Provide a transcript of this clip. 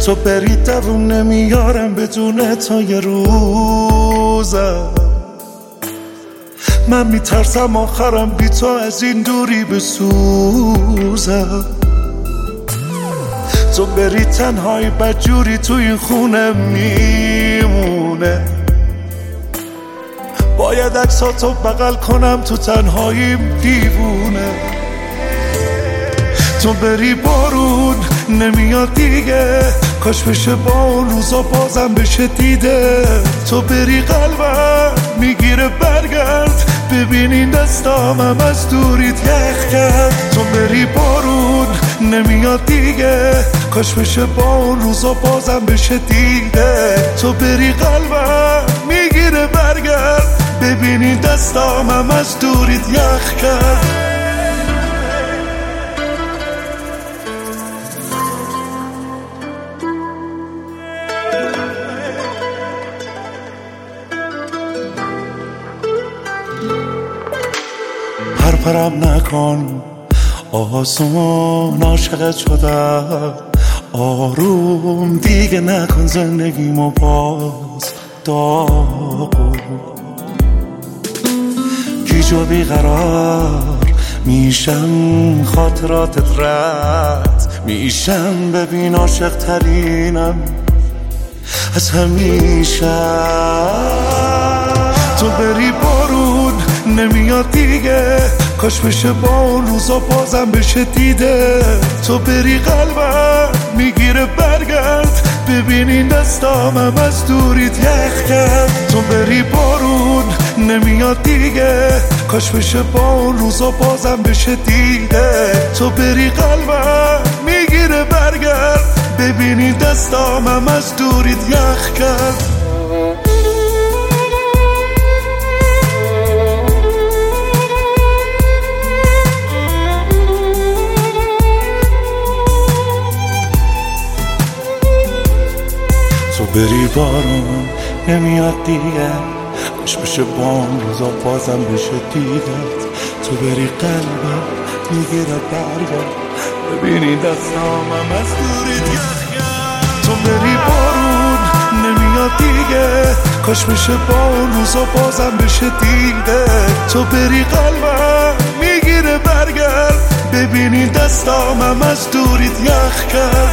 تو بری دووم نمیارم بدون تو یه روزم. من میترسم آخرم بی تو از این دوری بسوزم. تو بری تنهایی بدجوری تو این خونه میمونه. باید عکساتو بغل کنم تو تنهاییم دیوونه. تو بری بارون نمیاد دیگه، کاش بشه با اون روزا بازم بشه دیده. تو بری قلبم میگیره برگرد، ببینین دستامم از دوریت یخ کرد. تو بری بارون نمیاد دیگه، کاش بشه با اون روزا بازم بشه دیده. تو بری قلبم میگیره برگرد، ببینین دستامم از دوریت یخ کرد. پرپرم نکن آسون، عاشقت شدم آروم دیگه نکن زندگیمو باز داغون. گیج و بیقرار میشم، خاطراتت رد میشم. ببین عاشق ترینم از همیشه. تو بری بارون نمیاد دیگه، کاش بشه با اون روزا بازم بشه دیده. تو بری قلبم میگیره برگرد، ببینین دستامم از دوریت یخ کرد. تو بری بارون نمیاد دیگه، کاش بشه با اون روزا بازم بشه دیده. تو بری قلبم میگیره برگرد، ببینین دستامم از دوریت یخ کرد. تو بری بارون نمیاد دیگه، کاش بشه با اون روزا بازم بشه دیدت. تو بری قلبم میگیره برگرد، ببینی دستامم از دوریت یخ کرد. تو بری بارون نمیاد دیگه، کاش بشه با اون روزا بازم بشه دیده. تو بری قلبم میگیره برگرد، ببینی دستامم از دوریت یخ کرد.